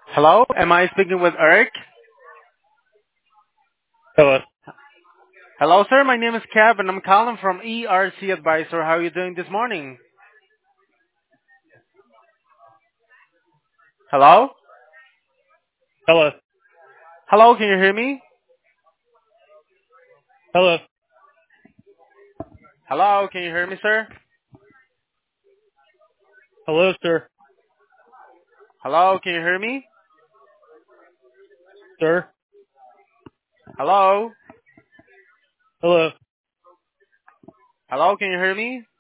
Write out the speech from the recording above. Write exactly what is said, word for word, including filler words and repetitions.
Hello, am I speaking with Eric? Hello. Hello, sir. My name is Kev, and I'm calling from E R C Advisor. How are you doing this morning? Hello? Hello. Hello, can you hear me? Hello. Hello, can you hear me, sir? Hello, sir. Hello, can you hear me? Sir. Hello? Hello. Hello, can you hear me?